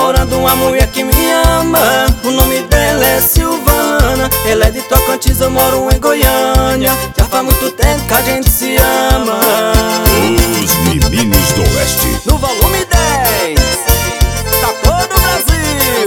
namorando uma mulher que me ama. O nome dela é Silvana. Ela é de Tocantins, eu moro em Goiânia. Já faz muito tempo que a gente se ama. Os Meninos do Oeste. No volume 10, pra todo o Brasil.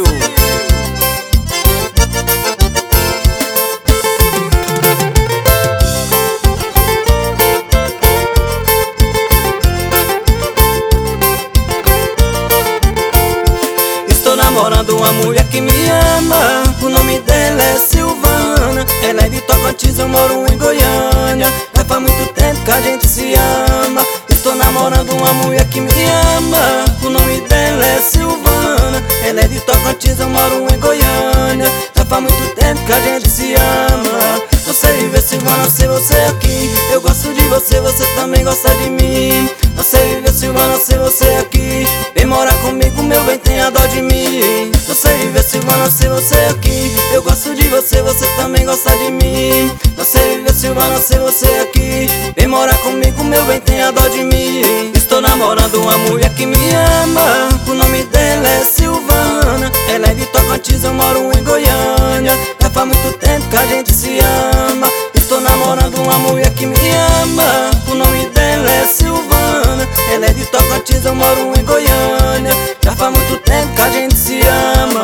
Estou namorando uma mulher que me ama. O nome dela é Silvana. Ela é de Tocantins, eu moro em Goiânia. Já faz muito tempo que a gente se ama. Estou namorando uma mulher que me ama. O nome dela é Silvana. Ela é de Tocantins, eu moro em Goiânia. Já faz muito tempo que a gente se ama. Você vive, Silvana, sei você aqui. Eu gosto de você, você também gosta de mim. Você vive, Silvana, sei você aqui. Vem morar comigo, meu bem, tenha dó de mim. Você vive, Silvana, sei você aqui. Eu gosto de você, você também gosta de mim. Você vive, Silvana, sei você aqui. Vem morar comigo, meu bem, tenha dó de mim. Estou namorando uma mulher que me ama. O nome dela é Silvana. Ela é de Tocantins, eu moro em Goiânia. Já faz muito tempo que a gente se ama. Estou namorando uma mulher que me ama. O nome dela é Silvana. Ela é de Tocantins, eu moro em Goiânia. Já faz muito tempo que a gente se ama.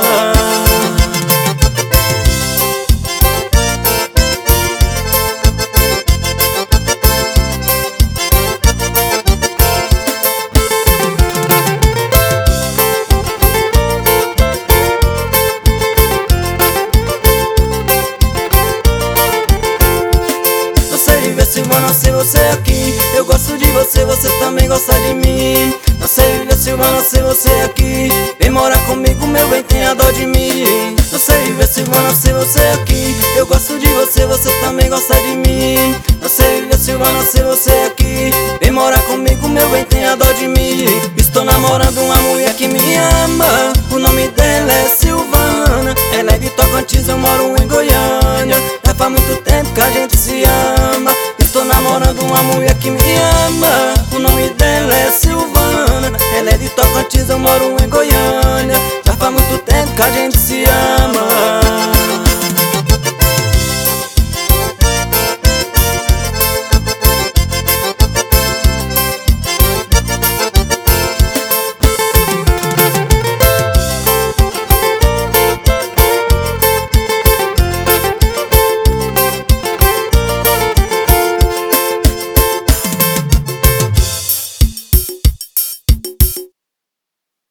Silvana, sei você aqui. Eu gosto de você, você também gosta de mim. Você vive, Silvana, sei você aqui. Vem morar comigo, meu bem, tenha dó de mim. Você vive, Silvana, sei você aqui. Eu gosto de você, você também gosta de mim. Você vive, Silvana, sei você aqui. Vem morar comigo, meu bem, tenha dó de mim. Estou namorando uma mulher que me ama. O nome dela é Silvana. Ela é de Tocantins, eu moro em Goiânia. Já faz muito tempo que a gente se ama. Estou namorando uma mulher que me ama. O nome dela é Silvana. Ela é de Tocantins, eu moro em